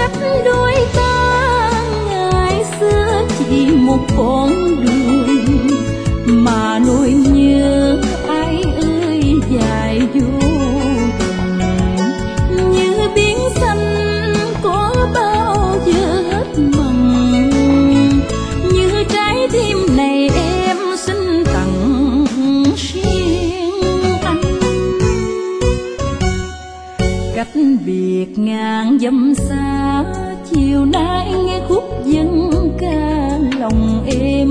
cách đôi ta ngày xưa chỉ một con đường, mà nỗi nhớ ai ơi dài vô bờ. Như biển xanh có bao giờ hết mặn, như trái tim này em xin tặng riêng anh. Cách biệt ngàn dặm xa, chiều nay nghe khúc dân ca lòng em